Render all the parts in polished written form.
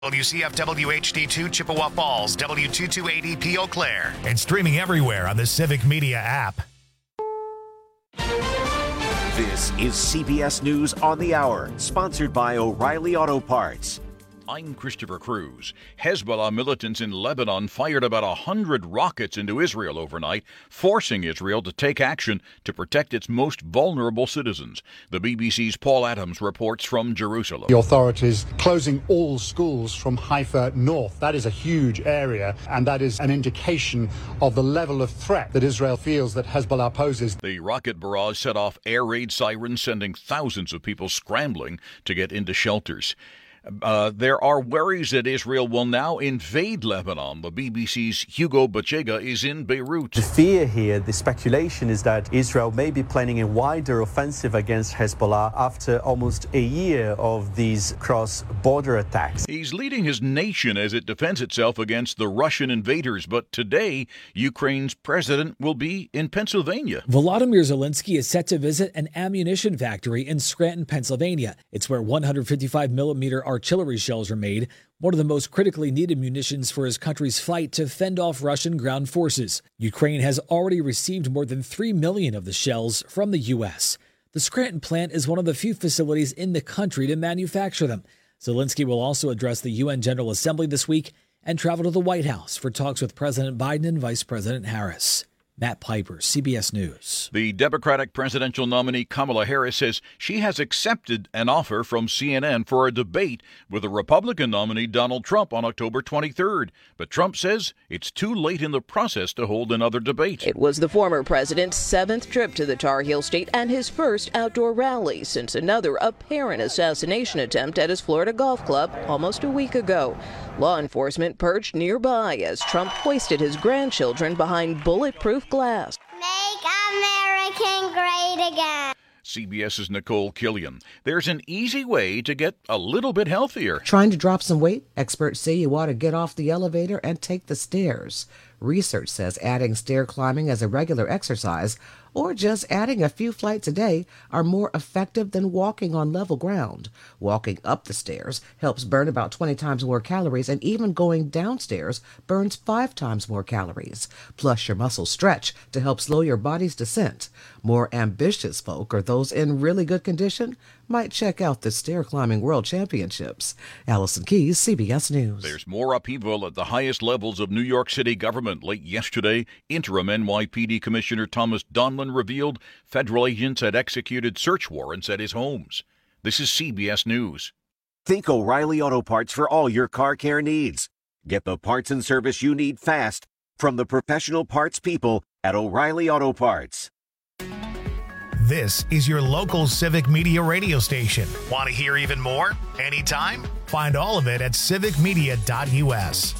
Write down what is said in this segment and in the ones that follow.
WCF WHD2 Chippewa Falls, W228EP Eau Claire. And streaming everywhere on the Civic Media app. This is CBS News on the Hour, sponsored by O'Reilly Auto Parts. I'm Christopher Cruz. Hezbollah militants in Lebanon fired about 100 rockets into Israel overnight, forcing Israel to take action to protect its most vulnerable citizens. The BBC's Paul Adams reports from Jerusalem. The authorities closing all schools from Haifa north. That is a huge area, and that is an indication of the level of threat that Israel feels that Hezbollah poses. The rocket barrage set off air raid sirens, sending thousands of people scrambling to get into shelters. There are worries that Israel will now invade Lebanon. The BBC's Hugo Bachega is in Beirut. The fear here, the speculation, is that Israel may be planning a wider offensive against Hezbollah after almost a year of these cross-border attacks. He's leading his nation as it defends itself against the Russian invaders. But today, Ukraine's president will be in Pennsylvania. Volodymyr Zelensky is set to visit an ammunition factory in Scranton, Pennsylvania. It's where 155-millimeter artillery shells are made, one of the most critically needed munitions for his country's fight to fend off Russian ground forces. Ukraine has already received more than 3 million of the shells from the U.S. The Scranton plant is one of the few facilities in the country to manufacture them. Zelensky will also address the UN General Assembly this week and travel to the White House for talks with President Biden and Vice President Harris. Matt Piper, CBS News. The Democratic presidential nominee Kamala Harris says she has accepted an offer from CNN for a debate with the Republican nominee Donald Trump on October 23rd. But Trump says it's too late in the process to hold another debate. It was the former president's 7th trip to the Tar Heel State and his first outdoor rally since another apparent assassination attempt at his Florida golf club almost a week ago. Law enforcement perched nearby as Trump hoisted his grandchildren behind bulletproof glass. Make America great again. CBS's Nicole Killian. There's an easy way to get a little bit healthier. Trying to drop some weight? Experts say you ought to get off the elevator and take the stairs. Research says adding stair climbing as a regular exercise or just adding a few flights a day are more effective than walking on level ground. Walking up the stairs helps burn about 20 times more calories, and even going downstairs burns 5 times more calories. Plus, your muscles stretch to help slow your body's descent. More ambitious folk, or those in really good condition, might check out the Stair Climbing World Championships. Allison Keyes, CBS News. There's more upheaval at the highest levels of New York City government. Late yesterday, interim NYPD Commissioner Thomas Donlan revealed federal agents had executed search warrants at his homes. This is CBS News. Think O'Reilly Auto Parts for all your car care needs. Get the parts and service you need fast from the professional parts people at O'Reilly Auto Parts. This is your local Civic Media radio station. Want to hear even more? Anytime? Find all of it at civicmedia.us.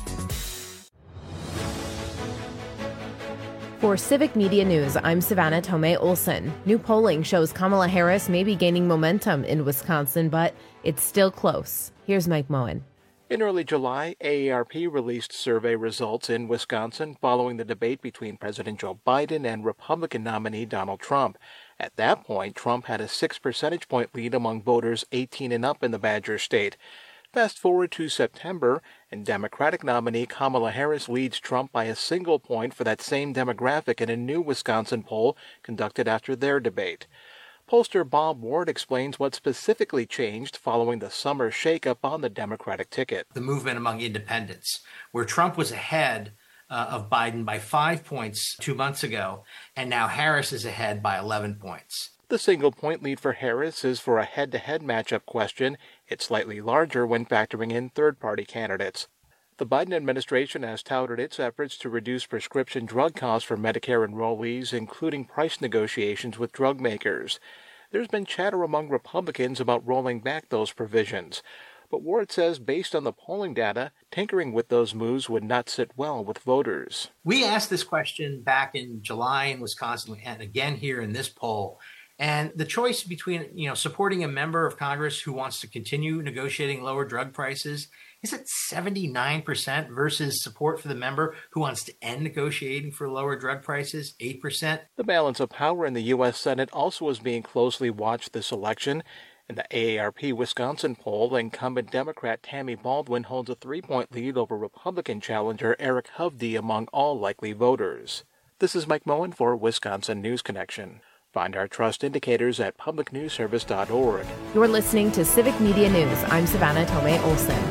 For Civic Media News, I'm Savannah Tomei Olson. New polling shows Kamala Harris may be gaining momentum in Wisconsin, but it's still close. Here's Mike Moen. In early July, AARP released survey results in Wisconsin following the debate between President Joe Biden and Republican nominee Donald Trump. At that point, Trump had a 6 percentage point lead among voters 18 and up in the Badger State. Fast forward to September, and Democratic nominee Kamala Harris leads Trump by a single point for that same demographic in a new Wisconsin poll conducted after their debate. Pollster Bob Ward explains what specifically changed following the summer shakeup on the Democratic ticket. The movement among independents, where Trump was ahead of Biden by 5 points 2 months ago, and now Harris is ahead by 11 points. The single-point lead for Harris is for a head-to-head matchup question. It's slightly larger when factoring in third-party candidates. The Biden administration has touted its efforts to reduce prescription drug costs for Medicare enrollees, including price negotiations with drug makers. There's been chatter among Republicans about rolling back those provisions. But Ward says based on the polling data, tinkering with those moves would not sit well with voters. We asked this question back in July in Wisconsin and again here in this poll. And the choice between, supporting a member of Congress who wants to continue negotiating lower drug prices is at 79% versus support for the member who wants to end negotiating for lower drug prices, 8%. The balance of power in the U.S. Senate also is being closely watched this election. In the AARP Wisconsin poll, incumbent Democrat Tammy Baldwin holds a 3-point lead over Republican challenger Eric Hovde among all likely voters. This is Mike Moen for Wisconsin News Connection. Find our trust indicators at publicnewsservice.org. You're listening to Civic Media News. I'm Savannah Tomei Olson.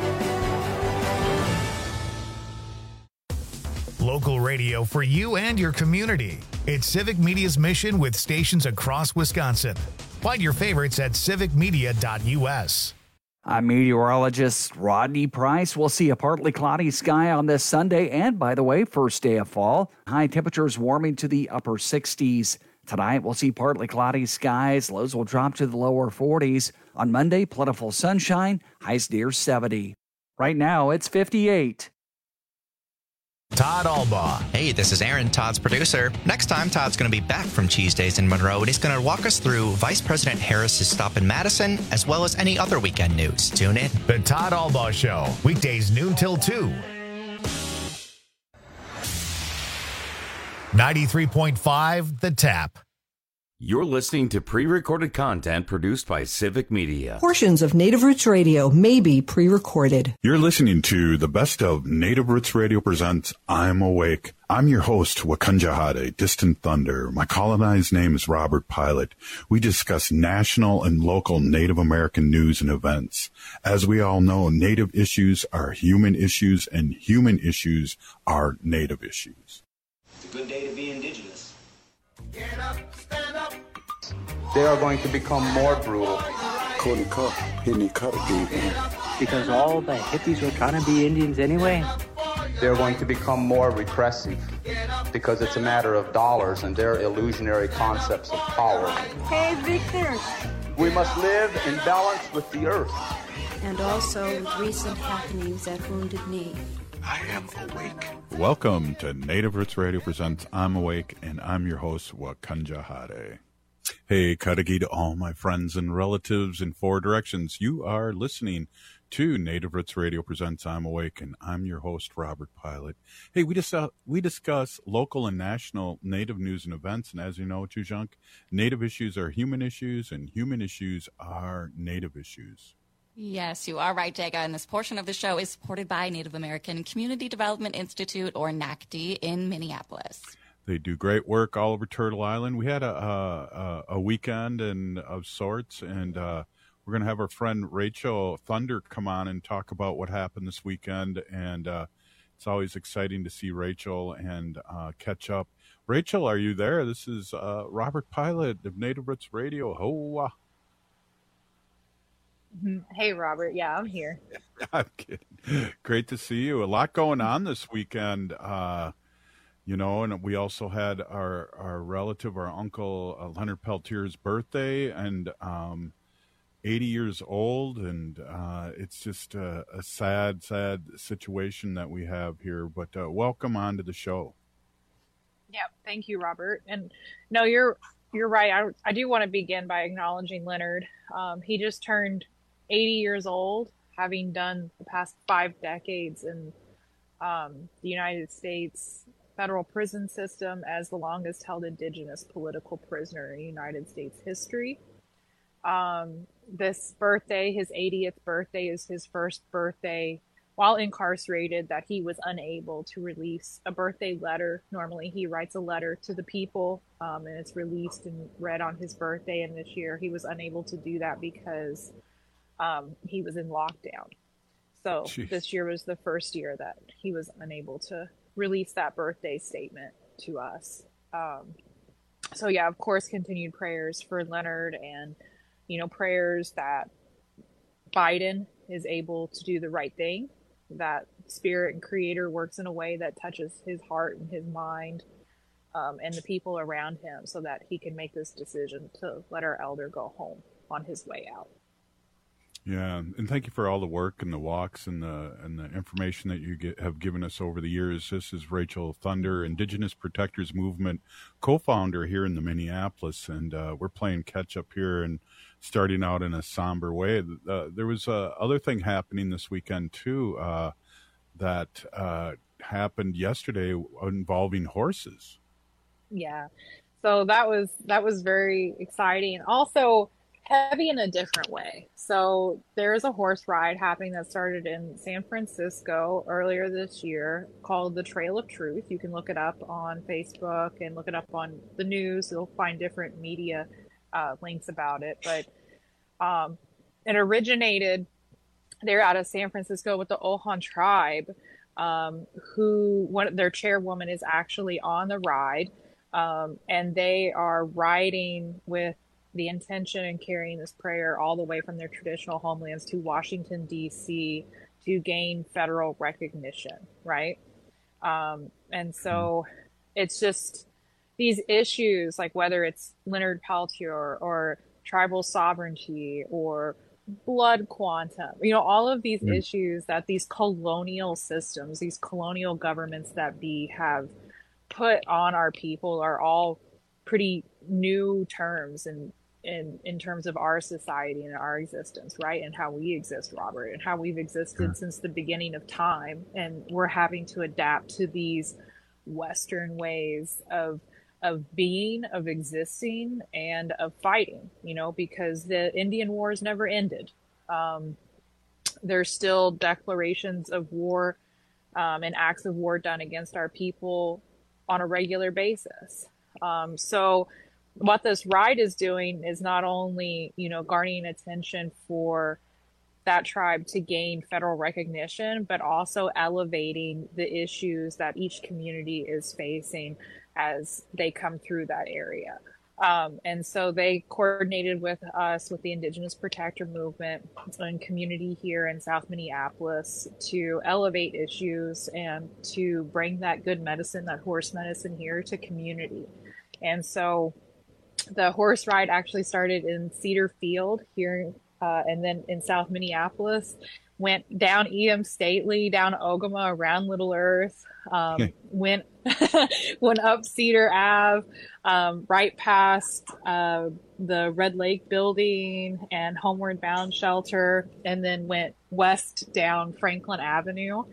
Local radio for you and your community. It's Civic Media's mission with stations across Wisconsin. Find your favorites at civicmedia.us. I'm meteorologist Rodney Price. We'll see a partly cloudy sky on this Sunday and, by the way, first day of fall. High temperatures warming to the upper 60s. Tonight, we'll see partly cloudy skies. Lows will drop to the lower 40s. On Monday, plentiful sunshine. Highs near 70. Right now, it's 58. Todd Albaugh. Hey, this is Aaron, Todd's producer. Next time, Todd's going to be back from Cheese Days in Monroe, and he's going to walk us through Vice President Harris's stop in Madison, as well as any other weekend news. Tune in. The Todd Albaugh Show, weekdays noon till 2. 93.5 The Tap. You're listening to pre-recorded content produced by Civic Media. Portions of Native Roots Radio may be pre-recorded. You're listening to the best of Native Roots Radio presents I'm Awake. I'm your host, Wakanja Hade, Distant Thunder. My colonized name is Robert Pilot. We discuss national and local Native American news and events. As we all know, Native issues are human issues, and human issues are Native issues. It's a good day to be Indigenous. Get up, stand up. They are going to become more brutal. Because all the hippies were trying to be Indians anyway. They're going to become more repressive because it's a matter of dollars and their illusionary concepts of power. Hey, Victor. We must live in balance with the earth. And also with recent happenings at Wounded Knee. I am awake. Welcome to Native Roots Radio presents I'm Awake, and I'm your host, Wakanja Hade. Hey, Kadagi to all my friends and relatives in 4 directions. You are listening to Native Roots Radio presents I'm Awake, and I'm your host, Robert Pilot. Hey, we discuss local and national Native news and events, and as you know, Chujunk, Native issues are human issues, and human issues are Native issues. Yes, you are right, Jaga, and this portion of the show is supported by Native American Community Development Institute, or NACD, in Minneapolis. They do great work all over Turtle Island. We had a weekend of sorts, and we're going to have our friend Rachel Thunder come on and talk about what happened this weekend, and it's always exciting to see Rachel and catch up. Rachel, are you there? This is Robert Pilot of Native Roots Radio. Ho! Hey, Robert. Yeah, I'm here. I'm kidding. Great to see you. A lot going on this weekend, and we also had our relative, our uncle, Leonard Peltier's birthday, and 80 years old, and it's just a sad situation that we have here, but welcome on to the show. Yeah, thank you, Robert. And no, you're right. I do want to begin by acknowledging Leonard. He just turned 80 years old, having done the past 5 decades in the United States federal prison system as the longest held Indigenous political prisoner in United States history. This birthday, his 80th birthday, is his first birthday while incarcerated that he was unable to release a birthday letter. Normally he writes a letter to the people and it's released and read on his birthday, and this year he was unable to do that because he was in lockdown. So This year was the first year that he was unable to release that birthday statement to us. So yeah, of course, continued prayers for Leonard, and, prayers that Biden is able to do the right thing, that Spirit and Creator works in a way that touches his heart and his mind, and the people around him, so that he can make this decision to let our elder go home on his way out. Yeah, and thank you for all the work and the walks and the information that you have given us over the years. This is Rachel Thunder, Indigenous Protectors Movement co-founder here in the Minneapolis, and we're playing catch up here and starting out in a somber way. There was other thing happening this weekend too that happened yesterday involving horses. Yeah, so that was very exciting. Also, heavy in a different way. So there's a horse ride happening that started in San Francisco earlier this year called the Trail of Truth. You can look it up on Facebook and look it up on the news. You'll find different media links about it. But it originated there out of San Francisco with the Ohlone tribe, their chairwoman is actually on the ride. And they are riding with the intention and carrying this prayer all the way from their traditional homelands to Washington, D.C. to gain federal recognition, right? And so it's just these issues, like whether it's Leonard Peltier or tribal sovereignty or blood quantum, all of these issues that these colonial systems, these colonial governments that we have put on our people are all pretty new terms in terms of our society and our existence, right? And how we exist, Robert, and how we've existed since the beginning of time. And we're having to adapt to these Western ways of being, of existing, and of fighting, because the Indian Wars never ended. There's still declarations of war and acts of war done against our people on a regular basis. So what this ride is doing is not only, garnering attention for that tribe to gain federal recognition, but also elevating the issues that each community is facing as they come through that area. And so they coordinated with us, with the Indigenous Protector Movement and community here in South Minneapolis, to elevate issues and to bring that good medicine, that horse medicine here to community. And so the horse ride actually started in Cedar Field here, and then in South Minneapolis, went down E.M. Stately, down Ogama, around Little Earth, went up Cedar Ave, right past the Red Lake building and Homeward Bound shelter, and then went west down Franklin Avenue,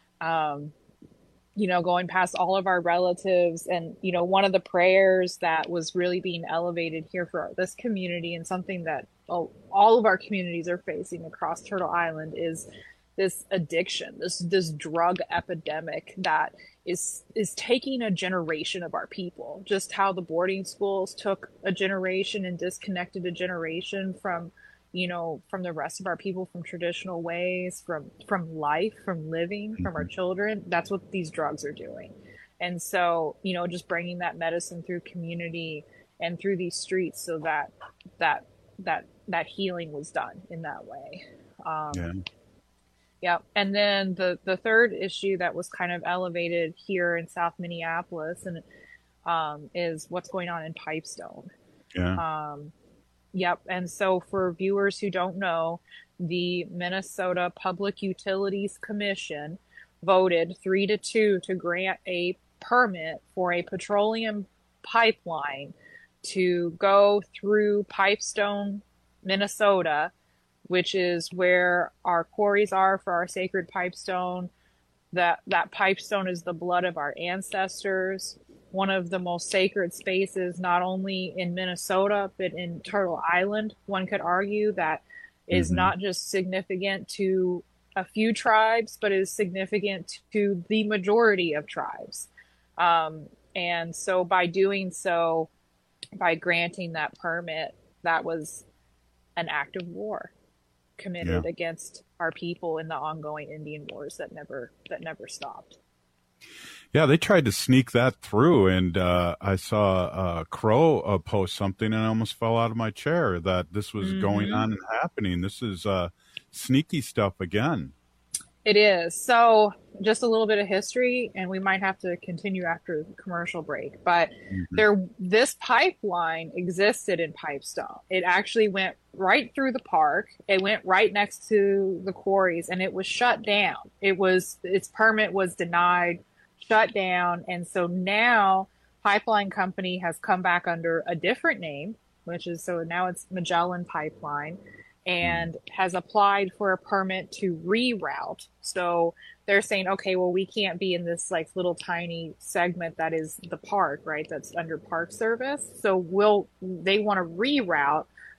going past all of our relatives. And, one of the prayers that was really being elevated here for this community, and something that all of our communities are facing across Turtle Island, is this addiction, this drug epidemic that is taking a generation of our people. Just how the boarding schools took a generation and disconnected a generation from the rest of our people, from traditional ways, from life, from living, from our children. That's what these drugs are doing. And so, just bringing that medicine through community and through these streets, so that healing was done in that way. Yeah. And then the third issue that was kind of elevated here in South Minneapolis and is what's going on in Pipestone. Yeah. Yep. And so for viewers who don't know, the Minnesota Public Utilities Commission voted 3-2 to grant a permit for a petroleum pipeline to go through Pipestone, Minnesota, which is where our quarries are for our sacred pipestone. That pipestone is the blood of our ancestors, one of the most sacred spaces, not only in Minnesota, but in Turtle Island. One could argue that is not just significant to a few tribes, but is significant to the majority of tribes. And so by doing so, by granting that permit, that was an act of war committed against our people in the ongoing Indian wars that never stopped. Yeah, they tried to sneak that through, and I saw Crow post something, and I almost fell out of my chair that this was going on and happening. This is sneaky stuff again. It is. So just a little bit of history, and we might have to continue after the commercial break. But this pipeline existed in Pipestone. It actually went right through the park. It went right next to the quarries, and it was shut down. Its permit was denied, shut down. And so now Pipeline Company has come back under a different name, so now it's Magellan Pipeline, and has applied for a permit to reroute. So they're saying, okay, well, we can't be in this like little tiny segment that is the park, right? That's under Park Service. So they want to reroute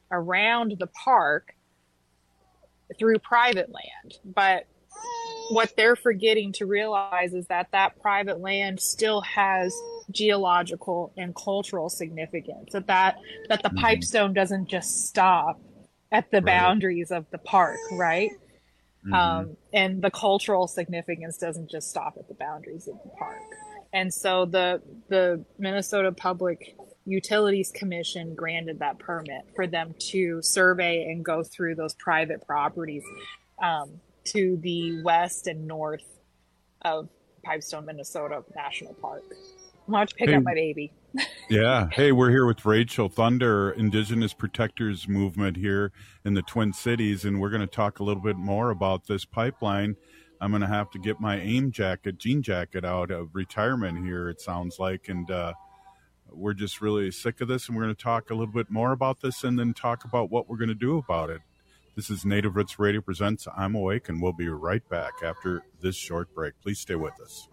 around the park through private land. But what they're forgetting to realize is that that private land still has geological and cultural significance, that the pipestone doesn't just stop at the boundaries of the park, right? And the cultural significance doesn't just stop at the boundaries of the park. And so the Minnesota Public Utilities Commission granted that permit for them to survey and go through those private properties to the west and north of Pipestone, Minnesota National Park. I'm going to pick up my baby. Yeah. Hey, we're here with Rachel Thunder, Indigenous Protectors Movement here in the Twin Cities, and we're going to talk a little bit more about this pipeline. I'm going to have to get my jean jacket out of retirement here, it sounds like, and we're just really sick of this, and we're going to talk a little bit more about this and then talk about what we're going to do about it. This is Native Roots Radio presents I'm Awake, and we'll be right back after this short break. Please stay with us.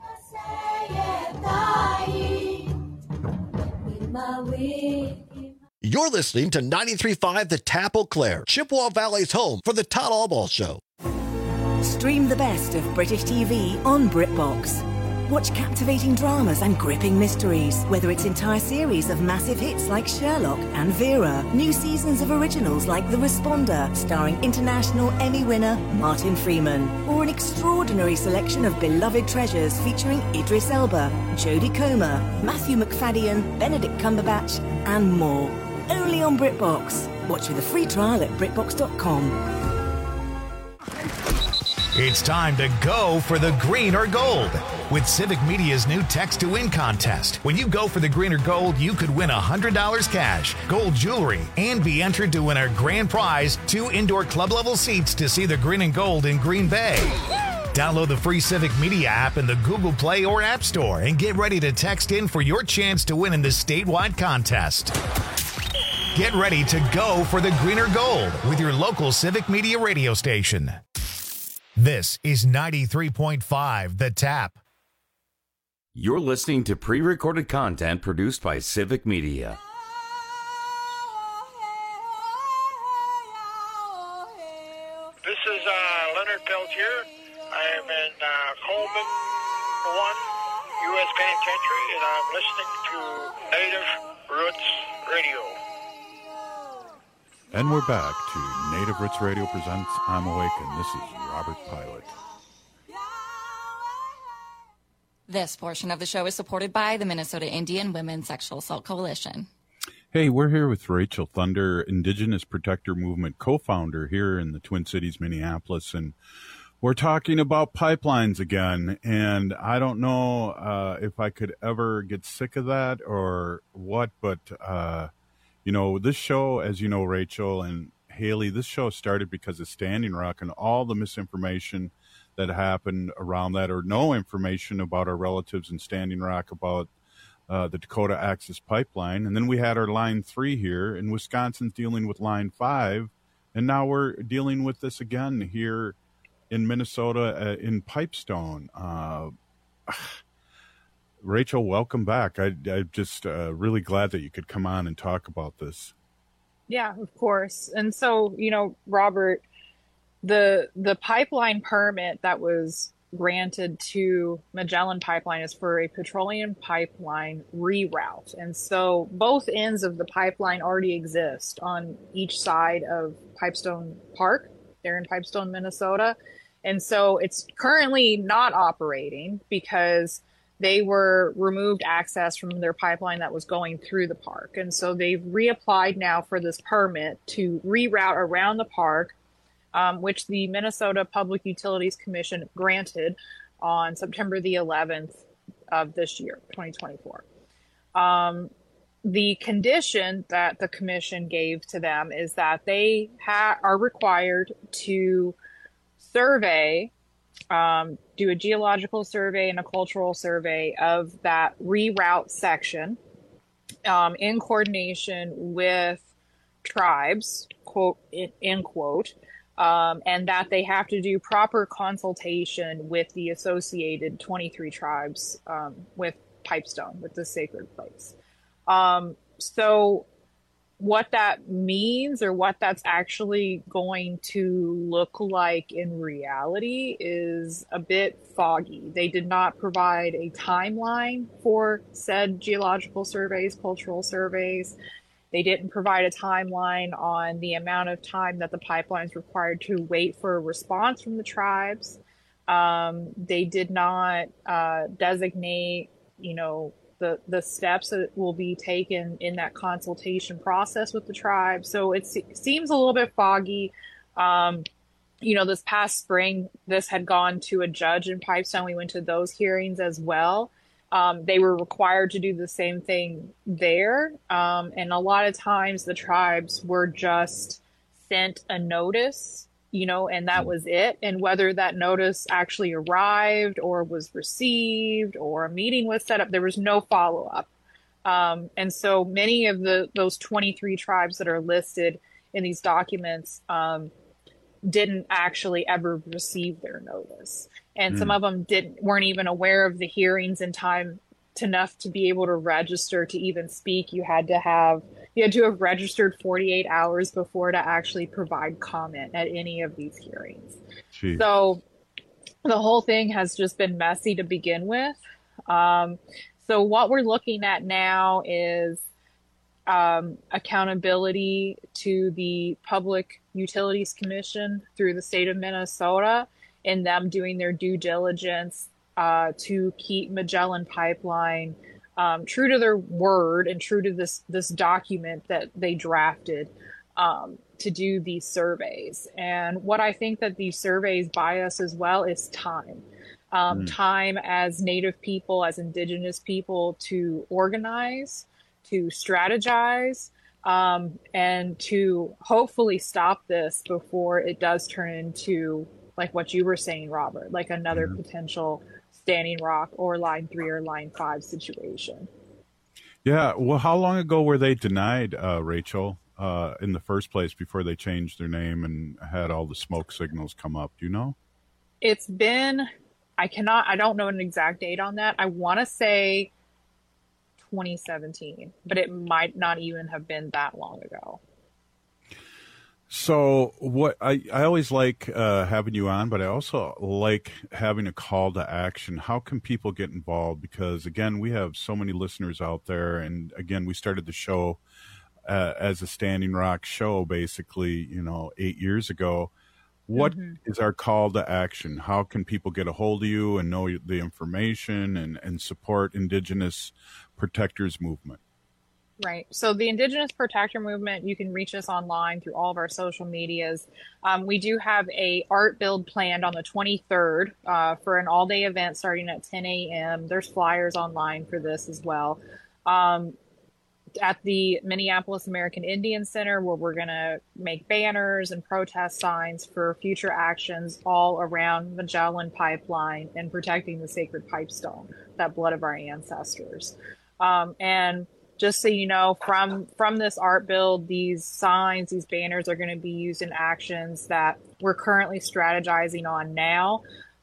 You're listening to 93.5 The Tap Eau Claire, Chippewa Valley's home for the Todd Albaugh Show. Stream the best of British TV on BritBox. Watch captivating dramas and gripping mysteries, whether it's entire series of massive hits like Sherlock and Vera, new seasons of originals like The Responder, starring international Emmy winner Martin Freeman, or an extraordinary selection of beloved treasures featuring Idris Elba, Jodie Comer, Matthew McFadden, Benedict Cumberbatch, and more. Only on BritBox. Watch with a free trial at BritBox.com. It's time to go for the green or gold with Civic Media's new Text to Win contest. When you go for the green or gold, you could win $100 cash, gold jewelry, and be entered to win our grand prize, 2 indoor club-level seats to see the green and gold in Green Bay. Download the free Civic Media app in the Google Play or App Store and get ready to text in for your chance to win in this statewide contest. Get ready to go for the green or gold with your local Civic Media radio station. This is 93.5 The Tap. You're listening to pre-recorded content produced by Civic Media. This is Leonard Peltier. I am in Coleman 1, U.S. Penitentiary, and I'm listening to Native Roots Radio. And we're back to Native Roots Radio presents I'm Awake, and this is Robert Pilot. This portion of the show is supported by the Minnesota Indian Women's Sexual Assault Coalition. Hey, we're here with Rachel Thunder, Indigenous Protector Movement co-founder here in the Twin Cities, Minneapolis, and we're talking about pipelines again, and I don't know if I could ever get sick of that or what, but you know, this show, as you know, Rachel and Haley, this show started because of Standing Rock and all the misinformation that happened around that, or no information about our relatives in Standing Rock about the Dakota Access Pipeline. And then we had our Line 3 here, and Wisconsin's dealing with Line 5, and now we're dealing with this again here in Minnesota in Pipestone. Rachel, welcome back. I'm just really glad that you could come on and talk about this. Yeah, of course. And so, you know, Robert, the pipeline permit that was granted to Magellan Pipeline is for a petroleum pipeline reroute. And so both ends of the pipeline already exist on each side of Pipestone Park, there in Pipestone, Minnesota. And so it's currently not operating because they were removed access from their pipeline that was going through the park. And so they've reapplied now for this permit to reroute around the park, which the Minnesota Public Utilities Commission granted on September the 11th of this year, 2024. The condition that the commission gave to them is that they are required to survey, do a geological survey and a cultural survey of that reroute section in coordination with tribes, quote, end quote, and that they have to do proper consultation with the associated 23 tribes with Pipestone, with the sacred place. So what that means or what that's actually going to look like in reality is a bit foggy. They did not provide a timeline for said geological surveys, cultural surveys. They didn't provide a timeline on the amount of time that the pipeline is required to wait for a response from the tribes. They did not designate, the steps that will be taken in that consultation process with the tribe. So it seems a little bit foggy. This past spring, this had gone to a judge in Pipestone. We went to those hearings as well. They were required to do the same thing there. And a lot of times the tribes were just sent a notice, and that was it. And whether that notice actually arrived or was received or a meeting was set up, there was no follow-up. And so many of those 23 tribes that are listed in these documents didn't actually ever receive their notice. And some of them weren't even aware of the hearings in time enough to be able to register to even speak. You had to have registered 48 hours before to actually provide comment at any of these hearings. Jeez. So the whole thing has just been messy to begin with. So what we're looking at now is accountability to the Public Utilities Commission through the state of Minnesota, and them doing their due diligence to keep Magellan Pipeline true to their word and true to this document that they drafted to do these surveys. And what I think that these surveys buy us as well is time. Time as Native people, as Indigenous people, to organize, to strategize, and to hopefully stop this before it does turn into, like what you were saying, Robert, like another potential Standing Rock or Line 3 or Line 5 situation. Yeah. Well, how long ago were they denied, Rachel, in the first place before they changed their name and had all the smoke signals come up? Do you know? It's been, I don't know an exact date on that. I want to say 2017, but it might not even have been that long ago. So what I always like having you on, but I also like having a call to action. How can people get involved? Because again, we have so many listeners out there, and again, we started the show as a Standing Rock show, basically, 8 years ago. What is our call to action? How can people get a hold of you and know the information and support Indigenous Protectors Movement? Right. So the Indigenous Protector Movement, you can reach us online through all of our social medias. We do have a art build planned on the 23rd for an all-day event starting at 10 a.m. There's flyers online for this as well. At the Minneapolis American Indian Center, where we're going to make banners and protest signs for future actions all around Magellan Pipeline and protecting the sacred pipestone, that blood of our ancestors. And just so you know, from this art build, these signs, these banners are going to be used in actions that we're currently strategizing on now.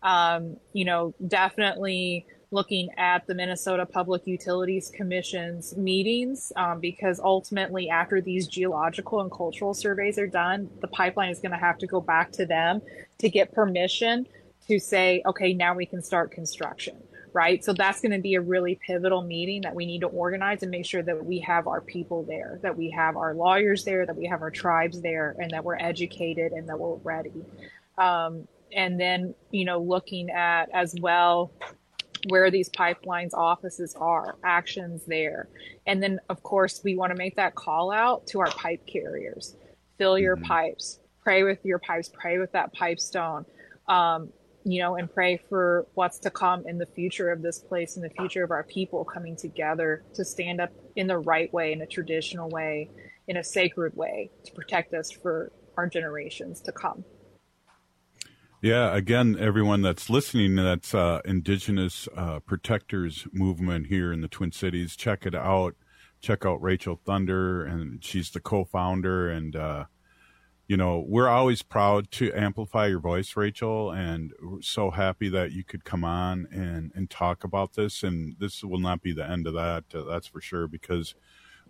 Definitely looking at the Minnesota Public Utilities Commission's meetings, because ultimately after these geological and cultural surveys are done, the pipeline is going to have to go back to them to get permission to say, okay, now we can start construction. Right. So that's going to be a really pivotal meeting that we need to organize and make sure that we have our people there, that we have our lawyers there, that we have our tribes there, and that we're educated and that we're ready. And then, looking at as well where these pipelines offices are, actions there. And then, of course, we want to make that call out to our pipe carriers. Fill your pipes, pray with your pipes, pray with that pipestone. And pray for what's to come in the future of this place and the future of our people coming together to stand up in the right way, in a traditional way, in a sacred way, to protect us for our generations to come. Yeah, again, everyone that's listening, that's Indigenous Protectors Movement here in the Twin Cities. Check it out. Check out Rachel Thunder, and she's the co-founder, and we're always proud to amplify your voice, Rachel, and we're so happy that you could come on and talk about this. And this will not be the end of that, that's for sure, because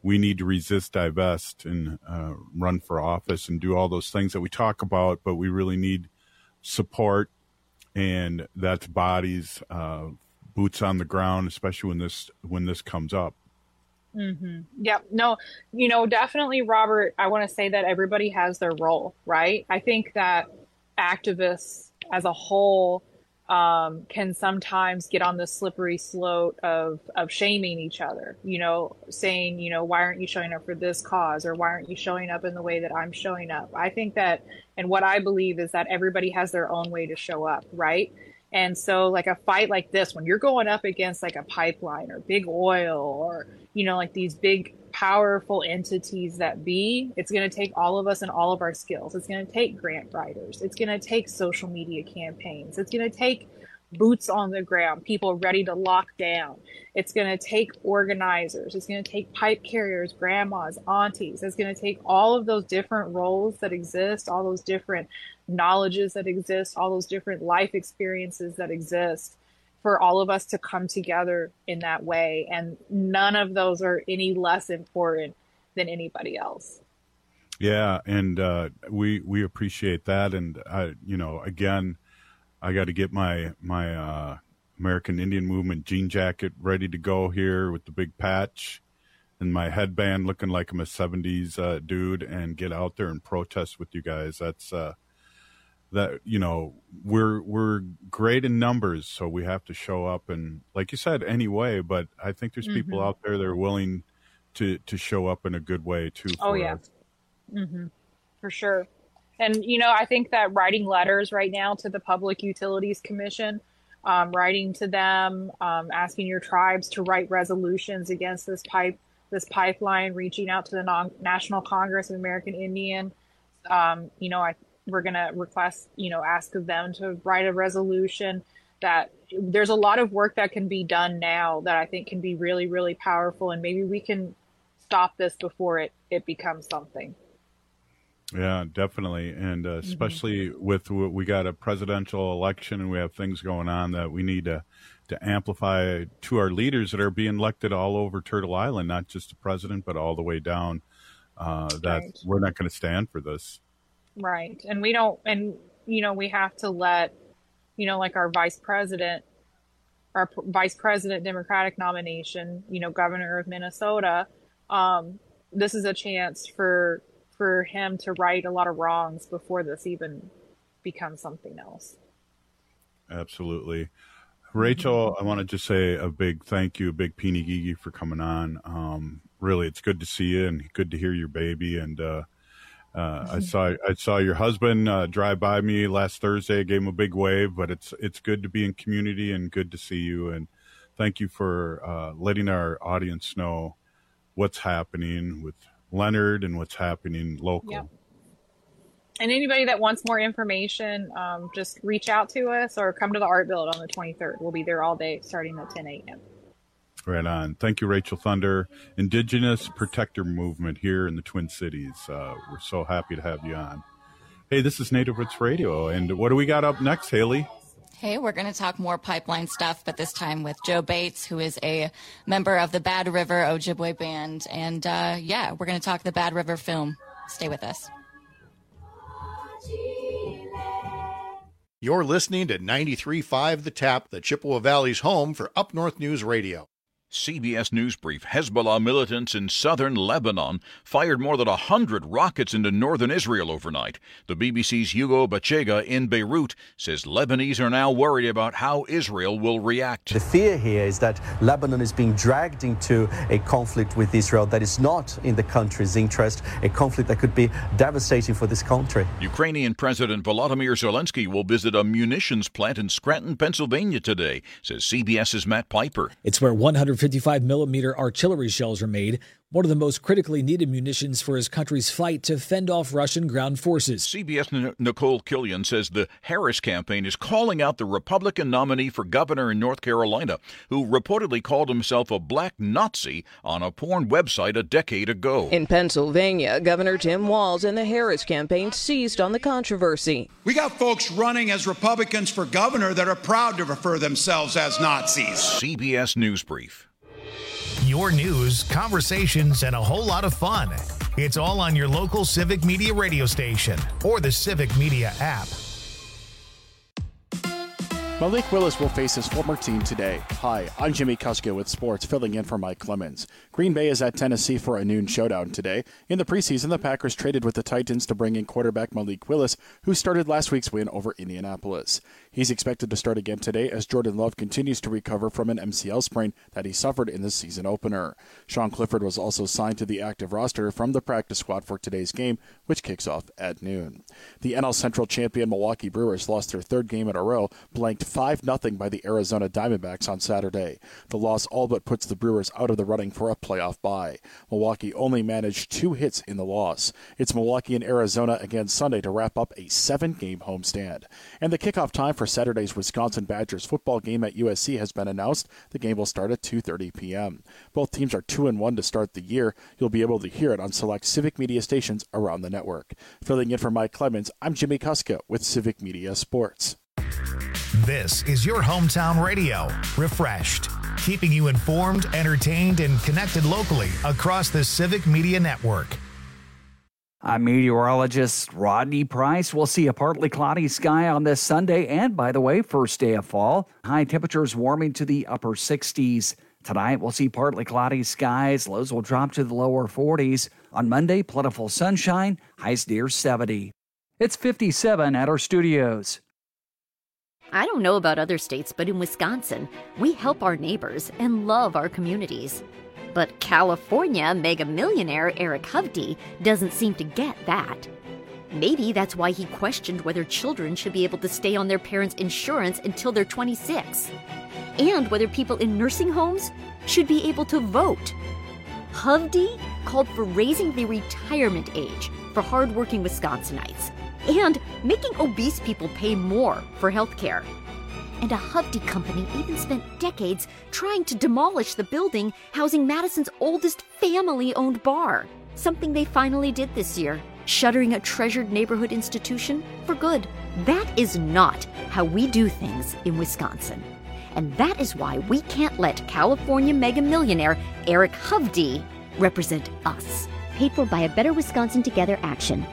we need to resist, divest, and run for office and do all those things that we talk about, but we really need support, and that's bodies, boots on the ground, especially when this comes up. Mm-hmm. Yeah, no, definitely, Robert, I want to say that everybody has their role, right? I think that activists as a whole can sometimes get on the slippery slope of shaming each other, saying, why aren't you showing up for this cause, or why aren't you showing up in the way that I'm showing up? I think that, and what I believe is that everybody has their own way to show up, right? And so like a fight like this, when you're going up against like a pipeline or big oil or, like these big powerful entities that be, it's going to take all of us and all of our skills. It's going to take grant writers. It's going to take social media campaigns. It's going to take boots on the ground, people ready to lock down. It's going to take organizers. It's going to take pipe carriers, grandmas, aunties. It's going to take all of those different roles that exist, all those different knowledges that exist, all those different life experiences that exist, for all of us to come together in that way. And none of those are any less important than anybody else. Yeah. And we appreciate that. And again, I got to get my American Indian Movement jean jacket ready to go here with the big patch and my headband looking like I'm a 70s dude, and get out there and protest with you guys. That's we're great in numbers, so we have to show up, and like you said, anyway, but I think there's people out there that are willing to show up in a good way too. For sure. And, I think that writing letters right now to the Public Utilities Commission, writing to them, asking your tribes to write resolutions against this pipeline, reaching out to the National Congress of American Indian, we're going to request, ask of them to write a resolution. That there's a lot of work that can be done now that I think can be really, really powerful. And maybe we can stop this before it becomes something. Yeah, definitely. And especially with we got a presidential election and we have things going on that we need to amplify to our leaders that are being elected all over Turtle Island, not just the president, but all the way down, that we're not going to stand for this. Right. And we don't, and, we have to let, like our vice president Democratic nomination, governor of Minnesota, this is a chance for him to right a lot of wrongs before this even becomes something else. Absolutely. Rachel, I want to just say a big thank you, a big Peeny Gigi for coming on. Really, it's good to see you and good to hear your baby. And I saw your husband drive by me last Thursday, gave him a big wave, but it's good to be in community and good to see you. And thank you for letting our audience know what's happening with Leonard and what's happening local. Yep. And anybody that wants more information, just reach out to us or come to the Art Build on the 23rd. We'll be there all day starting at 10 a.m. Right on. Thank you, Rachel Thunder, Indigenous Protector Movement here in the Twin Cities. We're so happy to have you on. Hey, this is Native Roots Radio, and what do we got up next, Haley? Hey, we're going to talk more pipeline stuff, but this time with Joe Bates, who is a member of the Bad River Ojibwe Band. And we're going to talk the Bad River film. Stay with us. You're listening to 93.5 The Tap, the Chippewa Valley's home for Up North News Radio. CBS News Brief. Hezbollah militants in southern Lebanon fired more than 100 rockets into northern Israel overnight. The BBC's Hugo Bachega in Beirut says Lebanese are now worried about how Israel will react. The fear here is that Lebanon is being dragged into a conflict with Israel that is not in the country's interest, a conflict that could be devastating for this country. Ukrainian President Volodymyr Zelensky will visit a munitions plant in Scranton, Pennsylvania today, says CBS's Matt Piper. It's where 155-millimeter artillery shells are made, one of the most critically needed munitions for his country's fight to fend off Russian ground forces. CBS Nicole Killian says the Harris campaign is calling out the Republican nominee for governor in North Carolina, who reportedly called himself a black Nazi on a porn website a decade ago. In Pennsylvania, Governor Tim Walz and the Harris campaign seized on the controversy. We got folks running as Republicans for governor that are proud to refer themselves as Nazis. CBS News Brief. your news, conversations, and a whole lot of fun. It's all on your local Civic Media radio station or the Civic Media app. Malik Willis will face his former team today. Hi, I'm Jimmy Kuska with sports, filling in for Mike Clemens. Green Bay is at Tennessee for a noon showdown today. In the preseason, the Packers traded with the Titans to bring in quarterback Malik Willis, who started last week's win over Indianapolis. He's expected to start again today as Jordan Love continues to recover from an MCL sprain that he suffered in the season opener. Sean Clifford was also signed to the active roster from the practice squad for today's game, which kicks off at noon. The NL Central champion Milwaukee Brewers lost their third game in a row, blanked 5-0 by the Arizona Diamondbacks on Saturday. The loss all but puts the Brewers out of the running for a playoff bye. Milwaukee only managed 2 hits in the loss. It's Milwaukee and Arizona again Sunday to wrap up a 7-game homestand. And the kickoff time for Saturday's Wisconsin Badgers football game at USC has been announced. The game will start at 2:30 p.m. Both teams are 2-1 to start the year. You'll be able to hear it on select Civic Media stations around the network. Filling in for Mike Clemens, I'm Jimmy Kuska with Civic Media Sports. This is your hometown radio, refreshed, keeping you informed, entertained, and connected locally across the Civic Media Network. I'm meteorologist Rodney Price. We'll see a partly cloudy sky on this Sunday and, by the way, first day of fall. High temperatures warming to the upper 60s. Tonight, we'll see partly cloudy skies. Lows will drop to the lower 40s. On Monday, plentiful sunshine, highs near 70. It's 57 at our studios. I don't know about other states, but in Wisconsin, we help our neighbors and love our communities. But California mega millionaire Eric Hovde doesn't seem to get that. Maybe that's why he questioned whether children should be able to stay on their parents' insurance until they're 26, and whether people in nursing homes should be able to vote. Hovde called for raising the retirement age for hardworking Wisconsinites and making obese people pay more for health care. And a Hovde company even spent decades trying to demolish the building housing Madison's oldest family-owned bar, something they finally did this year, shuttering a treasured neighborhood institution for good. That is not how we do things in Wisconsin. And that is why we can't let California mega millionaire Eric Hovde represent us. Paid for by a Better Wisconsin Together action.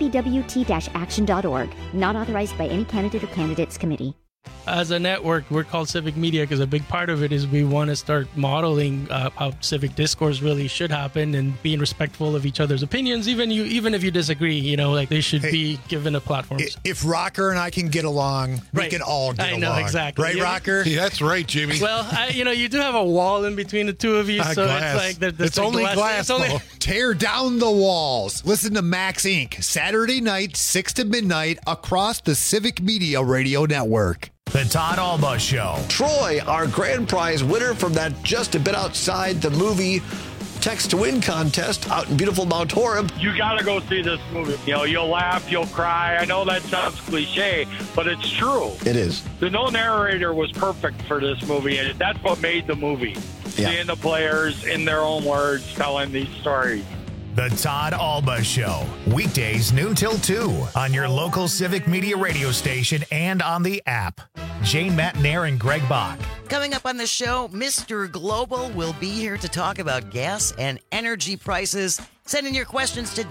abwt-action.org. Not authorized by any candidate or candidates committee. As a network, we're called Civic Media because a big part of it is we want to start modeling how civic discourse really should happen and being respectful of each other's opinions, even if you disagree. Like they should be given a platform. If Rocker and I can get along, we can all get along. I know, exactly. Right, Rocker? Yeah, that's right, Jimmy. Well, you do have a wall in between the two of you, so glass. it's like it's only glass. Tear down the walls. Listen to Max Inc. Saturday night, 6 to midnight, across the Civic Media Radio Network. The Todd Alba Show. Troy, our grand prize winner from that just a bit outside the movie Text to Win contest out in beautiful Mount Horeb. You got to go see this movie. You'll laugh, you'll cry. I know that sounds cliche, but it's true. It is. The no narrator was perfect for this movie, and that's what made the movie. Yeah. Seeing the players in their own words telling these stories. The Todd Alba Show, weekdays noon till 2 on your local Civic Media radio station and on the app. Jane Matnair and Greg Bach. Coming up on the show, Mr. Global will be here to talk about gas and energy prices. Send in your questions to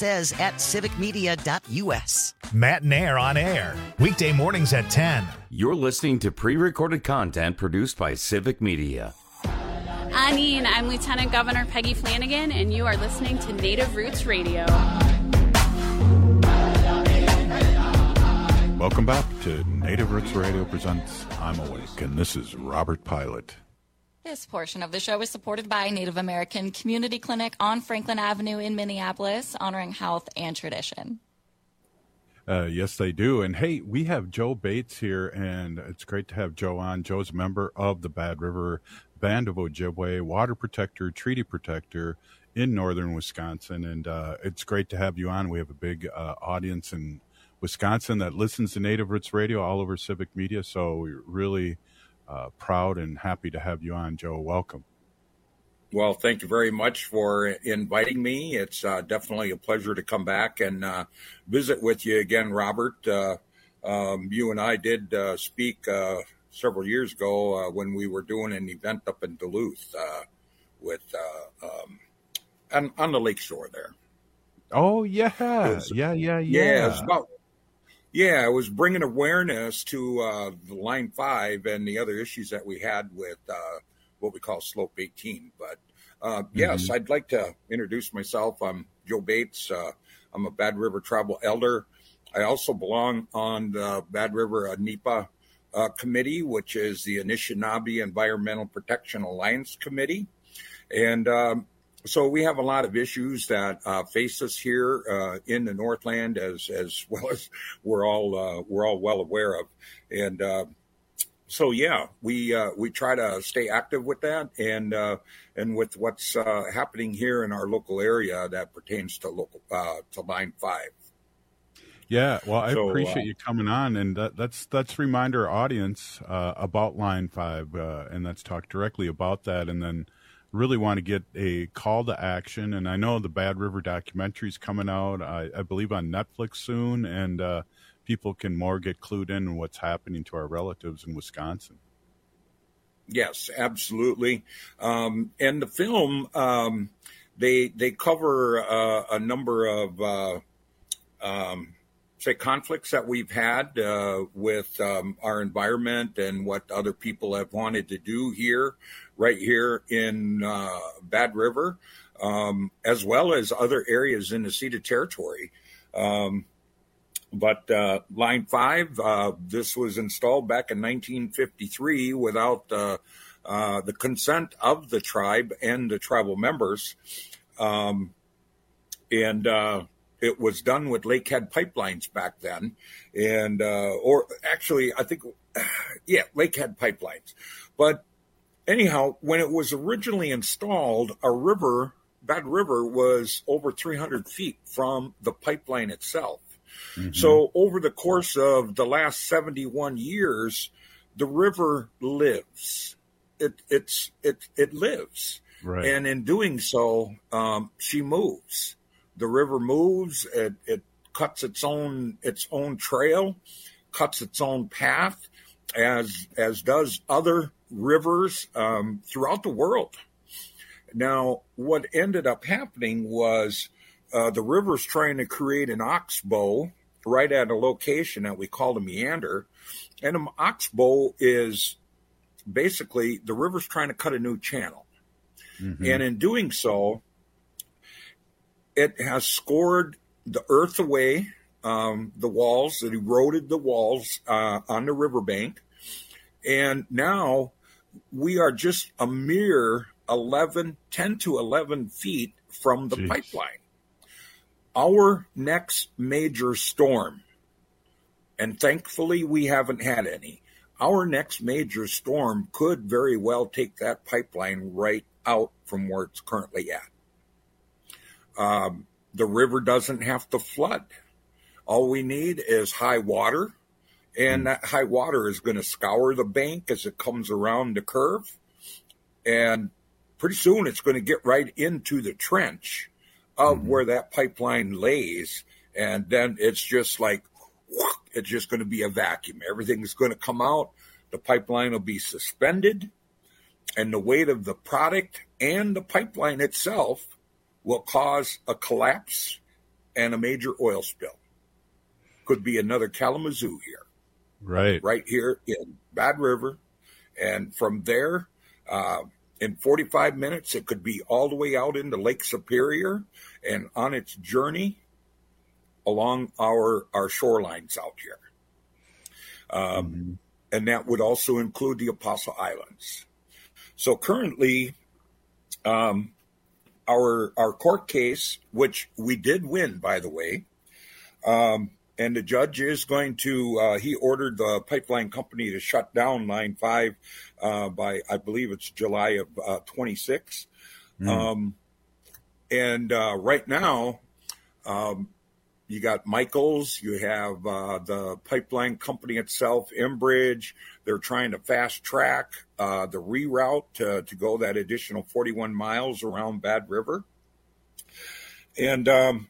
janesays@civicmedia.us. Matnair on air, weekday mornings at 10. You're listening to pre-recorded content produced by Civic Media. I'm Lieutenant Governor Peggy Flanagan, and you are listening to Native Roots Radio. Welcome back to Native Roots Radio presents I'm Awake, and this is Robert Pilot. This portion of the show is supported by Native American Community Clinic on Franklin Avenue in Minneapolis, honoring health and tradition. Yes, they do. And hey, we have Joe Bates here, and it's great to have Joe on. Joe's a member of the Bad River Band of Ojibwe, water protector, treaty protector in northern Wisconsin. And it's great to have you on. We have a big audience in Wisconsin that listens to Native Roots Radio all over Civic Media. So we're really proud and happy to have you on, Joe. Welcome. Well, thank you very much for inviting me. It's definitely a pleasure to come back and visit with you again, Robert. You and I did speak several years ago when we were doing an event up in Duluth on the lake shore there. Oh, yeah. Yeah. It was bringing awareness to the Line 5 and the other issues that we had with what we call Slope 18. But yes, I'd like to introduce myself. I'm Joe Bates. I'm a Bad River Tribal Elder. I also belong on the Bad River NEPA committee, which is the Anishinaabe Environmental Protection Alliance Committee. And so we have a lot of issues that face us here in the Northland, as well as we're all well aware of. And so yeah, we try to stay active with that, and with what's happening here in our local area that pertains to Line 5. Yeah, well, I appreciate you coming on, and let's remind our audience about Line 5, and let's talk directly about that, and then really want to get a call to action. And I know the Bad River documentary is coming out, I believe, on Netflix soon, and people can more get clued in on what's happening to our relatives in Wisconsin. Yes, absolutely. And the film, they cover a number of conflicts that we've had with our environment and what other people have wanted to do right here in Bad River, as well as other areas in the ceded territory. But Line 5, this was installed back in 1953 without the consent of the tribe and the tribal members. It was done with Lakehead pipelines back then. Or actually, I think, Lakehead pipelines. But anyhow, when it was originally installed, Bad River was over 300 feet from the pipeline itself. Mm-hmm. So over the course of the last 71 years, the river lives. It lives. Right. And in doing so, she moves. The river moves. It cuts its own trail, cuts its own path, as does other rivers throughout the world. Now, what ended up happening was the river's trying to create an oxbow right at a location that we call a meander, and an oxbow is basically the river's trying to cut a new channel, and in doing so, it has scored the earth away, the walls. It eroded the walls on the riverbank. And now we are just a mere 10 to 11 feet from the pipeline. Our next major storm, and thankfully we haven't had any, our next major storm could very well take that pipeline right out from where it's currently at. The river doesn't have to flood. All we need is high water, and that high water is going to scour the bank as it comes around the curve, and pretty soon it's going to get right into the trench of where that pipeline lays, and then it's just like, it's just going to be a vacuum. Everything's going to come out. The pipeline will be suspended, and the weight of the product and the pipeline itself will cause a collapse and a major oil spill. Could be another Kalamazoo here. Right here in Bad River. And from there, in 45 minutes, it could be all the way out into Lake Superior and on its journey along our shorelines out here. And that would also include the Apostle Islands. So currently, our court case, which we did win, by the way, and the judge is going to, he ordered the pipeline company to shut down Line 5 by, I believe it's July of 26. Right now, you got Michaels, you have the pipeline company itself, Enbridge. They're trying to fast track the reroute to go that additional 41 miles around Bad River. And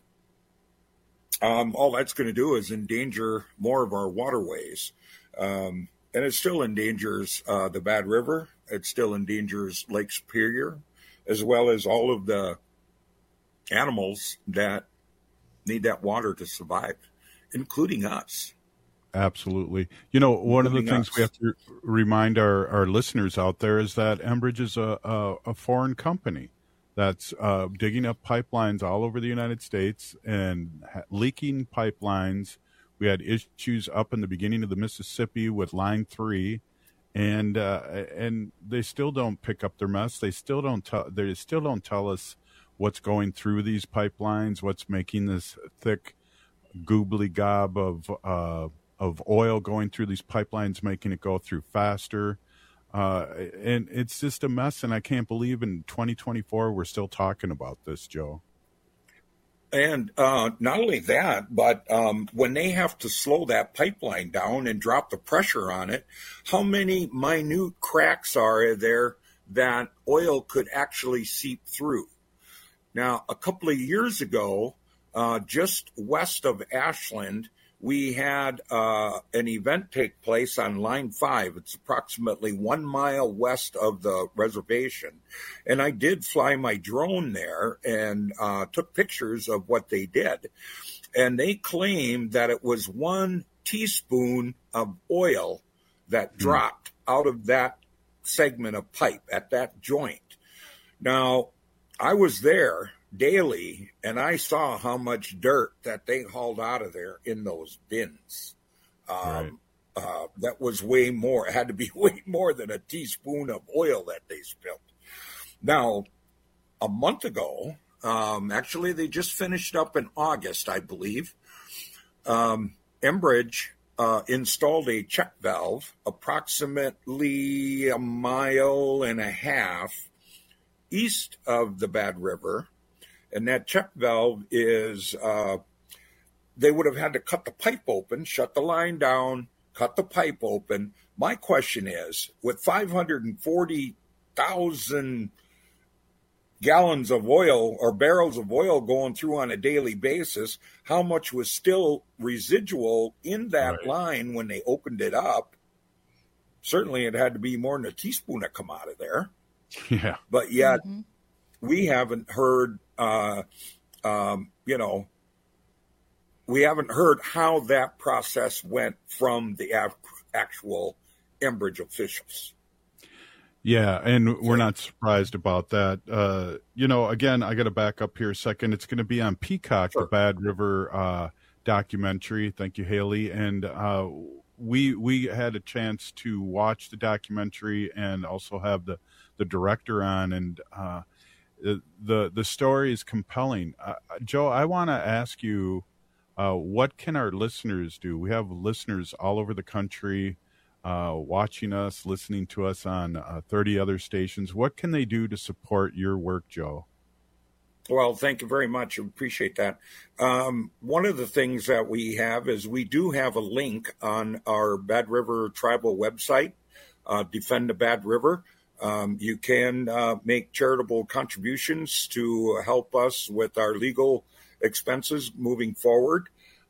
all that's going to do is endanger more of our waterways. And it still endangers the Bad River. It still endangers Lake Superior. as well as all of the animals that need that water to survive, including us. Absolutely. You know, one of the things we have to remind our listeners out there is that Enbridge is a foreign company that's digging up pipelines all over the United States and leaking pipelines. We had issues up in the beginning of the Mississippi with Line 3, and they still don't pick up their mess. They still don't tell us what's going through these pipelines, what's making this thick goobly gob of oil going through these pipelines, making it go through faster. And it's just a mess. And I can't believe in 2024, we're still talking about this, Joe. And not only that, but when they have to slow that pipeline down and drop the pressure on it, how many minute cracks are there that oil could actually seep through? Now, a couple of years ago, just west of Ashland, we had an event take place on Line 5. It's approximately 1 mile west of the reservation. And I did fly my drone there and took pictures of what they did. And they claimed that it was 1 teaspoon of oil that dropped out of that segment of pipe at that joint. Now, I was there daily, and I saw how much dirt that they hauled out of there in those bins. That was way more. It had to be way more than a teaspoon of oil that they spilled. Now, a month ago, actually, they just finished up in August, I believe. Enbridge installed a check valve approximately 1.5 miles east of the Bad River. And that check valve is, they would have had to cut the pipe open, shut the line down, cut the pipe open. My question is, with 540,000 gallons of oil or barrels of oil going through on a daily basis, how much was still residual in that line when they opened it up? Certainly it had to be more than a teaspoon that come out of there. Yeah. But yet we haven't heard, we haven't heard how that process went from the actual Enbridge officials. Yeah, and we're not surprised about that. Again, I got to back up here a second. It's going to be on Peacock, the Bad River documentary. Thank you, Haley. And we had a chance to watch the documentary and also have the director on, and the story is compelling. Joe, I want to ask you, what can our listeners do? We have listeners all over the country watching us, listening to us on 30 other stations. What can they do to support your work, Joe? Well, thank you very much. I appreciate that. One of the things that we have is we do have a link on our Bad River Tribal website, Defend the Bad River. You can make charitable contributions to help us with our legal expenses moving forward.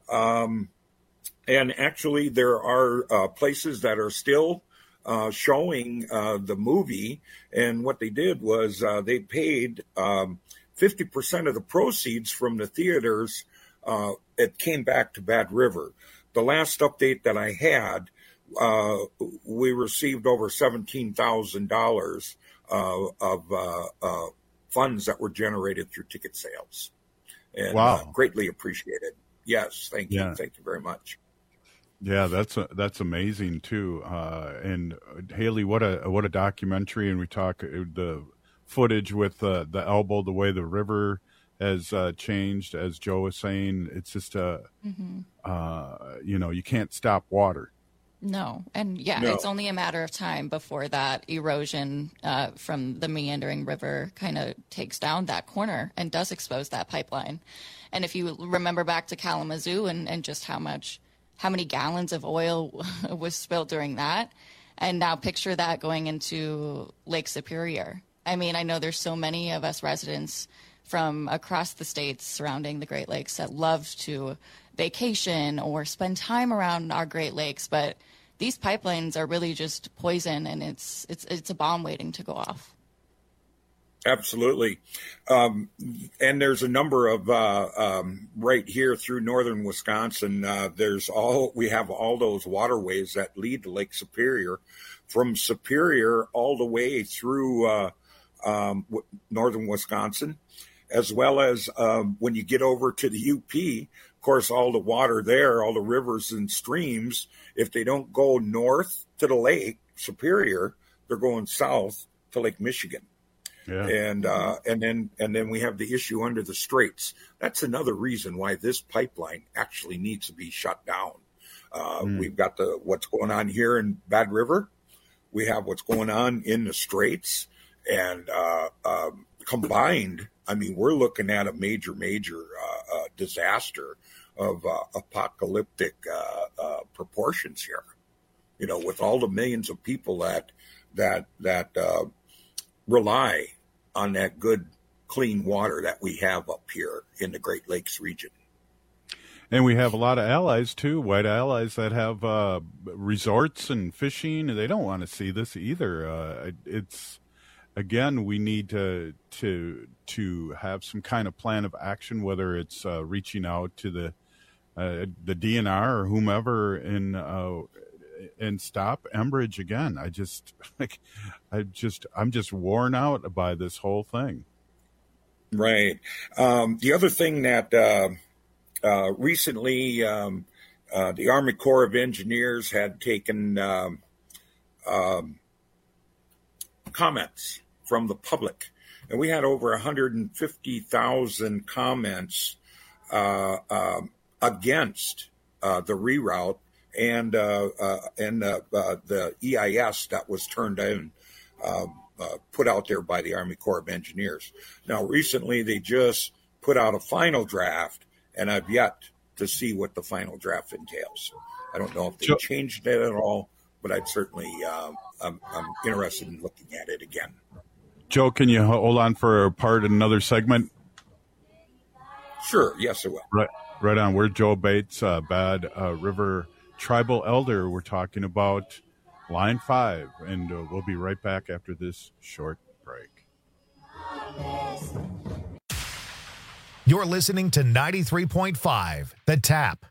And actually, there are places that are still showing the movie. And what they did was they paid 50% of the proceeds from the theaters. It came back to Bad River. The last update that I had, we received over $17,000 of funds that were generated through ticket sales. And greatly appreciated. Yes, thank you. Yeah. Thank you very much. Yeah, that's amazing too. And Haley, what a documentary! And we talk the footage with the elbow, the way the river has changed, as Joe was saying. It's just you can't stop water. No, and it's only a matter of time before that erosion from the meandering river kind of takes down that corner and does expose that pipeline. And if you remember back to Kalamazoo and just how many gallons of oil was spilled during that, and now picture that going into Lake Superior. I mean, I know there's so many of us residents from across the states surrounding the Great Lakes that love to vacation or spend time around our Great Lakes, but these pipelines are really just poison, and it's a bomb waiting to go off. Absolutely. And there's a number of, right here through northern Wisconsin, we have all those waterways that lead to Lake Superior, from Superior all the way through northern Wisconsin, as well as when you get over to the UP, of course, all the water there, all the rivers and streams, if they don't go north to the Lake Superior, they're going south to Lake Michigan. Yeah. And then we have the issue under the straits. That's another reason why this pipeline actually needs to be shut down. We've got what's going on here in Bad River. We have what's going on in the straits, and combined, I mean, we're looking at a major disaster of apocalyptic proportions here. You know, with all the millions of people that rely on that good, clean water that we have up here in the Great Lakes region. And we have a lot of allies, too, white allies that have resorts and fishing. They don't want to see this either. It's, again, we need to have some kind of plan of action, whether it's reaching out to the DNR or whomever and stop Enbridge again. I'm just worn out by this whole thing. Right. The other thing that recently the Army Corps of Engineers had taken comments from the public, and we had over 150,000 comments against the reroute and the EIS that was turned in, put out there by the Army Corps of Engineers. Now, recently they just put out a final draft, and I've yet to see what the final draft entails. I don't know if they changed it at all, but I'd certainly I'm interested in looking at it again. Joe, can you hold on for another segment? Sure. Yes, I will. Right on. We're Joe Bates, Bad River Tribal Elder. We're talking about Line 5, and we'll be right back after this short break. You're listening to 93.5, The Tap.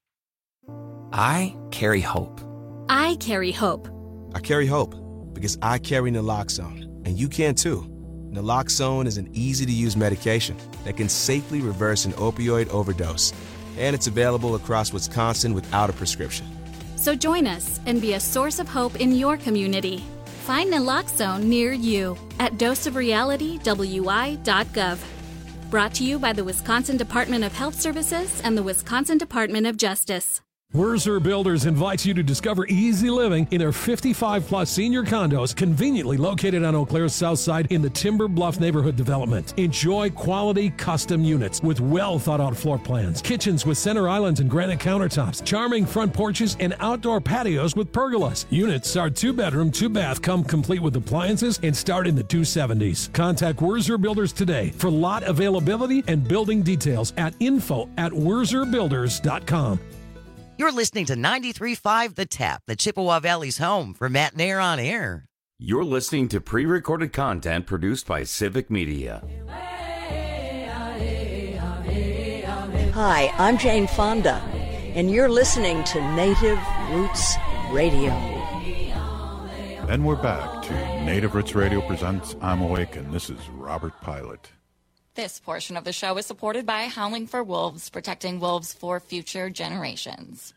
I carry hope. I carry hope. I carry hope because I carry naloxone, and you can too. Naloxone is an easy-to-use medication that can safely reverse an opioid overdose, and it's available across Wisconsin without a prescription. So join us and be a source of hope in your community. Find naloxone near you at doseofrealitywi.gov. Brought to you by the Wisconsin Department of Health Services and the Wisconsin Department of Justice. Wurzer Builders invites you to discover easy living in their 55-plus senior condos conveniently located on Eau Claire's south side in the Timber Bluff neighborhood development. Enjoy quality custom units with well-thought-out floor plans, kitchens with center islands and granite countertops, charming front porches, and outdoor patios with pergolas. Units are 2-bedroom, 2-bath, come complete with appliances, and start in the $270s. Contact Wurzer Builders today for lot availability and building details at info@wurzerbuilders.com. You're listening to 93.5 The Tap, the Chippewa Valley's home for Matt Nair on Air. You're listening to pre-recorded content produced by Civic Media. Hi, I'm Jane Fonda, and you're listening to Native Roots Radio. And we're back to Native Roots Radio presents I'm Awake, and this is Robert Pilot. This portion of the show is supported by Howling for Wolves, protecting wolves for future generations.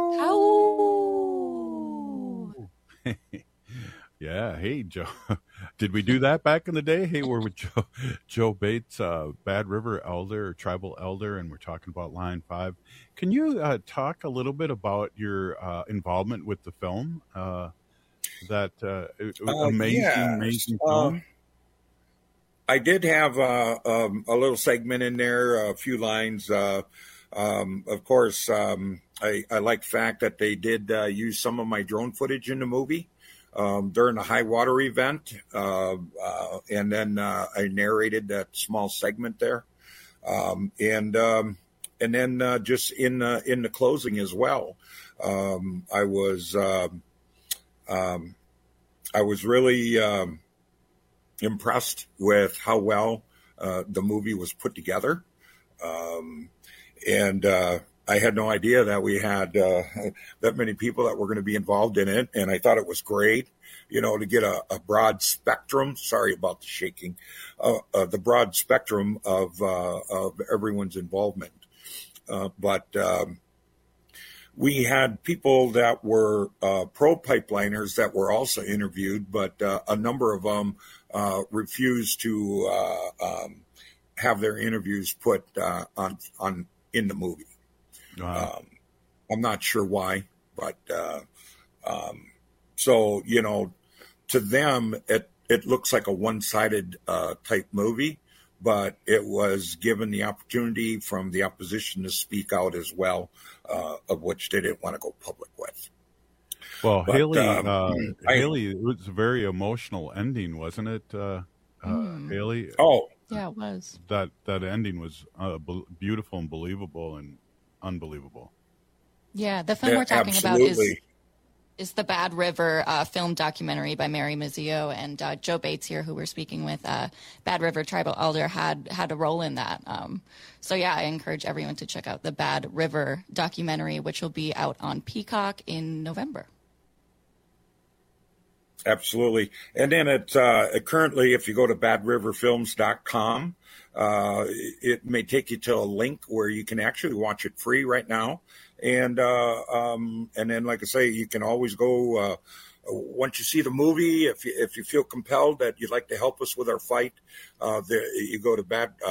How? Yeah. Hey, Joe. Did we do that back in the day? Hey, we're with Joe Bates, Bad River Elder, Tribal Elder, and we're talking about Line 5. Can you talk a little bit about your involvement with the film? Amazing film? I did have a little segment in there, a few lines. Of course, I like the fact that they did use some of my drone footage in the movie during the high water event, and then I narrated that small segment there, and then just in the closing as well. I was really impressed with how well the movie was put together. And I had no idea that we had that many people that were going to be involved in it. And I thought it was great, to get a broad spectrum. Sorry about the shaking. The broad spectrum of everyone's involvement. But we had people that were pro-pipeliners that were also interviewed, but a number of them refused to have their interviews put on in the movie. Wow. I'm not sure why, but so to them it looks like a one-sided type movie, but it was given the opportunity from the opposition to speak out as well, of which they didn't want to go public with. Well, But, Haley, it was a very emotional ending, wasn't it, Haley? Oh, yeah, it was. That ending was beautiful and believable and unbelievable. Yeah, the film Yeah, we're talking about absolutely. is the Bad River film documentary by Mary Mazzio and Joe Bates here, who we're speaking with. Bad River Tribal Elder had a role in that. So yeah, I encourage everyone to check out the Bad River documentary, which will be out on Peacock in November. Absolutely. And then currently, if you go to badriverfilms.com, it may take you to a link where you can actually watch it free right now. And then, like I say, you can always go, once you see the movie, if you feel compelled that you'd like to help us with our fight, you go to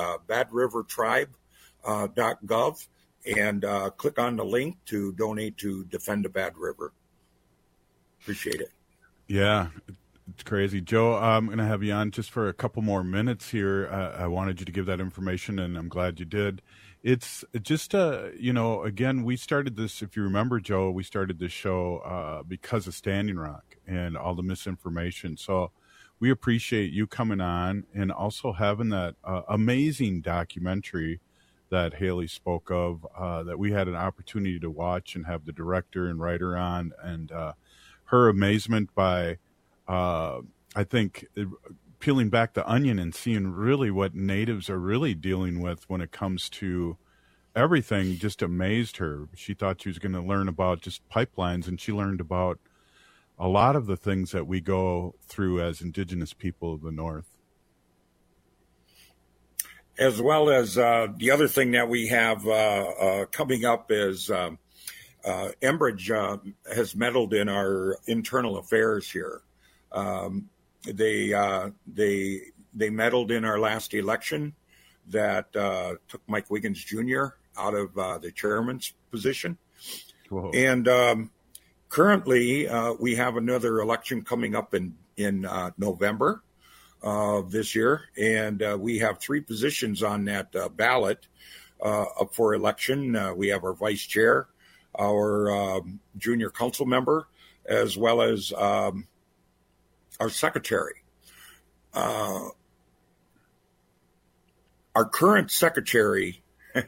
badrivertribe.gov and click on the link to donate to Defend the Bad River. Appreciate it. Yeah, it's crazy. Joe, I'm going to have you on just for a couple more minutes here. I wanted you to give that information, and I'm glad you did. It's just, again, we started this, if you remember, Joe, we started this show because of Standing Rock and all the misinformation. So we appreciate you coming on and also having that amazing documentary that Haley spoke of, that we had an opportunity to watch and have the director and writer on, and her amazement by, I think, peeling back the onion and seeing really what natives are really dealing with when it comes to everything just amazed her. She thought she was going to learn about just pipelines, and she learned about a lot of the things that we go through as Indigenous people of the North. As well as the other thing that we have coming up is Enbridge has meddled in our internal affairs here. They meddled in our last election that took Mike Wiggins Jr. out of the chairman's position. Whoa. And currently, we have another election coming up in November of this year, and we have 3 positions on that ballot up for election. We have our vice chair, our junior council member, as well as our secretary. Our current secretary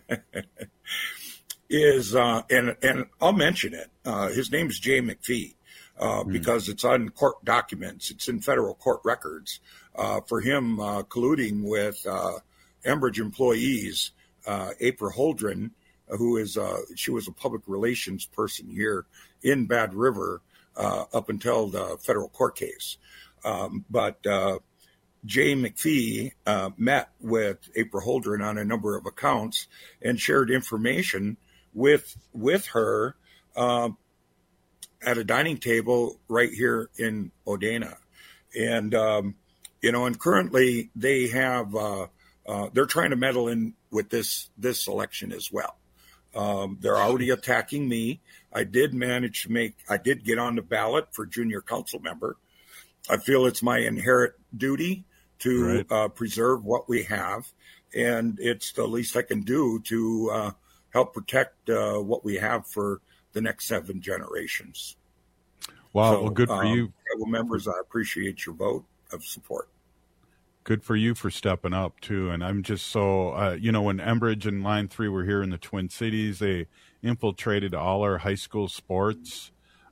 is, and I'll mention it, his name is Jay McPhee, because it's on court documents, it's in federal court records, for him colluding with Enbridge employees, April Holdren, who is she was a public relations person here in Bad River up until the federal court case. But Jay McPhee met with April Holdren on a number of accounts and shared information with her at a dining table right here in Odena. And and currently they have they're trying to meddle in with this election as well. They're already attacking me. I did get on the ballot for junior council member. I feel it's my inherent duty to preserve what we have, and it's the least I can do to help protect what we have for the next 7 generations. Wow, So, well, good for you. Tribal members, I appreciate your vote of support. Good for you for stepping up, too. And I'm just so, when Enbridge and Line 3 were here in the Twin Cities, they infiltrated all our high school sports.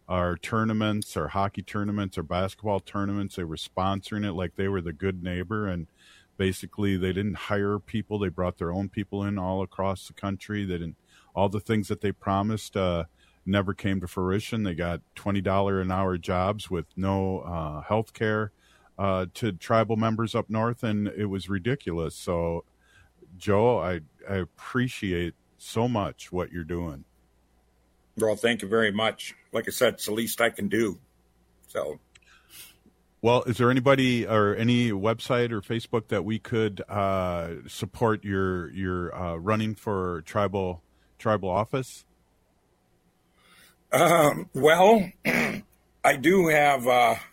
our tournaments, our hockey tournaments, our basketball tournaments. They were sponsoring it like they were the good neighbor, and basically they didn't hire people. They brought their own people in all across the country. They didn't, all the things that they promised never came to fruition. They got $20 an hour jobs with no health care to tribal members up north, and it was ridiculous. So, Joe, I appreciate so much what you're doing. Well, thank you very much. Like I said, it's the least I can do. So, well, is there anybody or any website or Facebook that we could support your running for tribal office? Well, I do have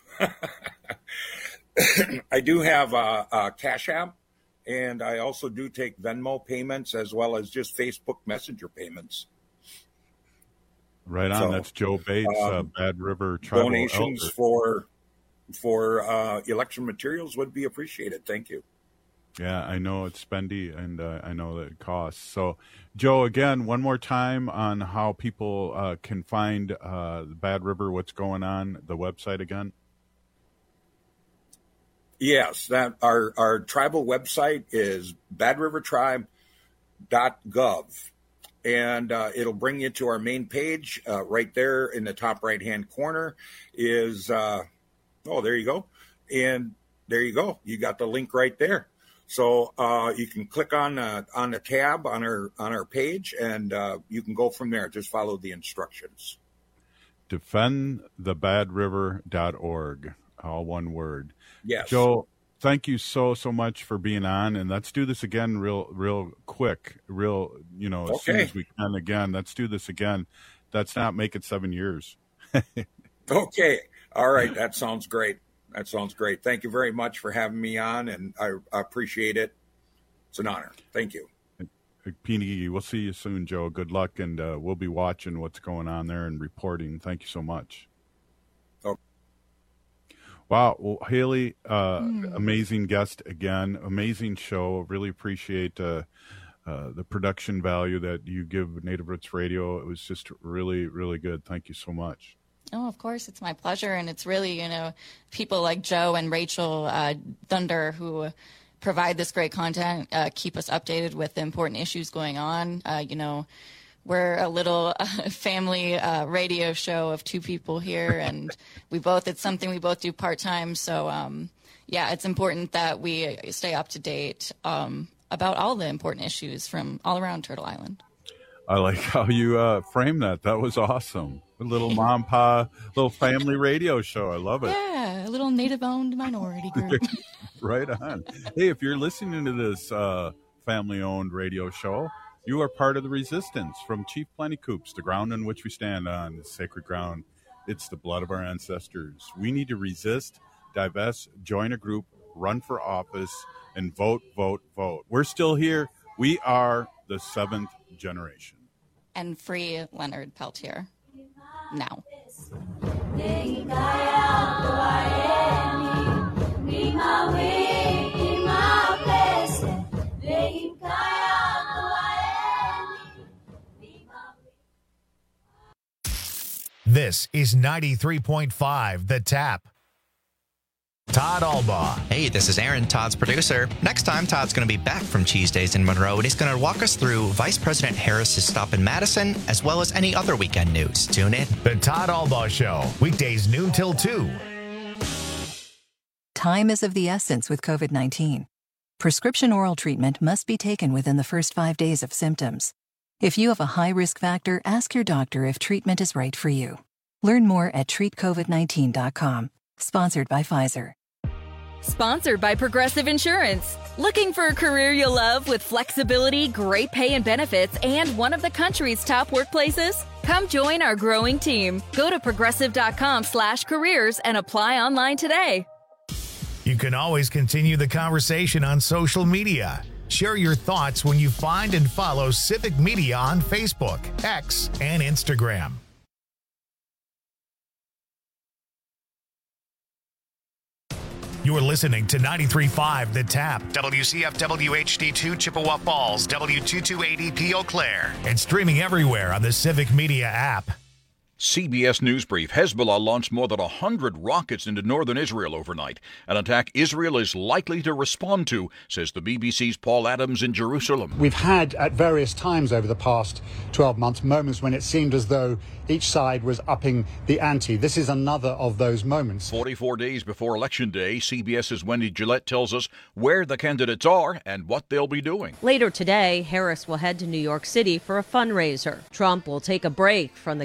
a Cash App, and I also do take Venmo payments as well as just Facebook Messenger payments. Right on. So, that's Joe Bates, Bad River Tribal donations Elder. for election materials would be appreciated. Thank you. Yeah, I know it's spendy, and I know that it costs. So, Joe, again, one more time on how people can find the Bad River, what's going on, the website again. Yes, that our tribal website is badrivertribe.gov. And it'll bring you to our main page. Right there in the top right-hand corner is, there you go. And there you go. You got the link right there. So you can click on the tab on our page, and you can go from there. Just follow the instructions. Defendthebadriver.org, all one word. Yes. Joe, thank you so much for being on, and let's do this again real quick, as soon as we can again. Let's do this again. Let's not make it 7 years. Okay. All right. That sounds great. Thank you very much for having me on, and I appreciate it. It's an honor. Thank you. Peeny, we'll see you soon, Joe. Good luck, and we'll be watching what's going on there and reporting. Thank you so much. Wow. Well, Haley, amazing guest again. Amazing show. Really appreciate the production value that you give Native Roots Radio. It was just really, really good. Thank you so much. Oh, of course. It's my pleasure. And it's really, people like Joe and Rachel Thunder who provide this great content, keep us updated with the important issues going on. We're a little family radio show of two people here, and it's something we both do part-time. So, it's important that we stay up to date about all the important issues from all around Turtle Island. I like how you framed that. That was awesome. A little mom, pa, little family radio show. I love it. Yeah, a little native-owned minority group. Right on. Hey, if you're listening to this family-owned radio show, you are part of the resistance. From Chief Plenty Coops, the ground on which we stand on is sacred ground. It's the blood of our ancestors. We need to resist, divest, join a group, run for office, and vote, vote, vote. We're still here. We are the 7th generation. And free Leonard Peltier. Now. This is 93.5 The Tap. Todd Albaugh. Hey, this is Aaron, Todd's producer. Next time, Todd's going to be back from Cheese Days in Monroe, and he's going to walk us through Vice President Harris's stop in Madison, as well as any other weekend news. Tune in. The Todd Albaugh Show, weekdays noon till 2. Time is of the essence with COVID-19. Prescription oral treatment must be taken within the first 5 days of symptoms. If you have a high risk factor, ask your doctor if treatment is right for you. Learn more at treatcovid19.com. Sponsored by Pfizer. Sponsored by Progressive Insurance. Looking for a career you'll love with flexibility, great pay and benefits, and one of the country's top workplaces? Come join our growing team. Go to progressive.com/careers and apply online today. You can always continue the conversation on social media. Share your thoughts when you find and follow Civic Media on Facebook, X, and Instagram. You're listening to 93.5 The Tap, WCFW HD2 Chippewa Falls, W228EP Eau Claire, and streaming everywhere on the Civic Media app. CBS News Brief. Hezbollah launched more than 100 rockets into northern Israel overnight, an attack Israel is likely to respond to, says the BBC's Paul Adams in Jerusalem. We've had at various times over the past 12 months moments when it seemed as though each side was upping the ante. This is another of those moments. 44 days before Election Day, CBS's Wendy Gillette tells us where the candidates are and what they'll be doing. Later today, Harris will head to New York City for a fundraiser. Trump will take a break from the